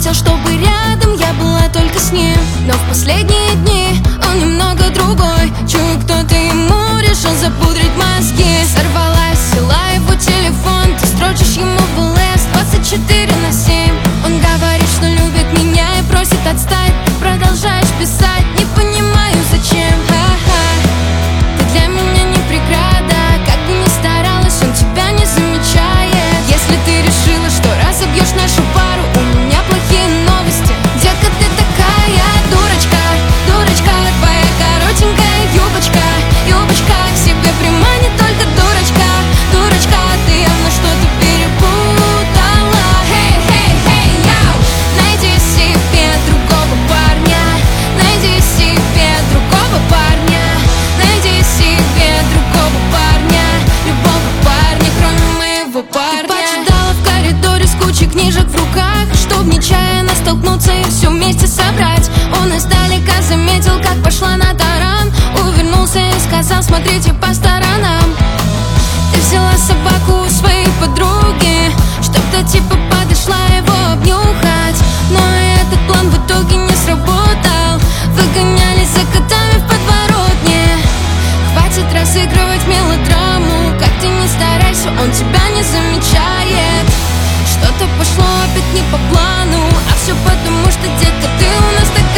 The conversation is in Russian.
хотел, чтобы рядом я была только с ним. Но в последние дни он немного другой. Чую, кто-то ему решил запудрить мозги. Сорвалась, села его телефон. Ты строчишь ему в ЛС 24/7. Он говорит, что любит меня и просит отстать. Ты продолжаешь писать, не понимаю зачем. Ха-ха. Ты для меня не преграда. Как бы ни старалась, он тебя не замечает. Если ты решила, что разобьешь нашу пару, у меня плохие новости. Детка, ты такая дурочка, дурочка. Твоя коротенькая юбочка, юбочка к себе приманит только дурочка, дурочка. Ты явно что-то перепутала. Хей, хей, хей, яу. Найди себе другого парня, найди себе другого парня, найди себе другого парня, любого парня, кроме моего парня. Ты поджидала в коридоре с кучей книжек в руках, чтоб нечаянно столкнуться и все вместе собрать. Он издалека заметил, как пошла на таран, увернулся и сказал: смотрите по сторонам. Ты взяла собаку у своей подруги, чтоб та типа подошла его обнюхать. Но этот план в итоге не сработал. Выгонялись за котами в подворотне. Хватит разыгрывать мелодраму. Как ты не старайся, он тебя не замечает. Что-то пошло опять не по плану, а все потому, что, детка, ты у нас такая.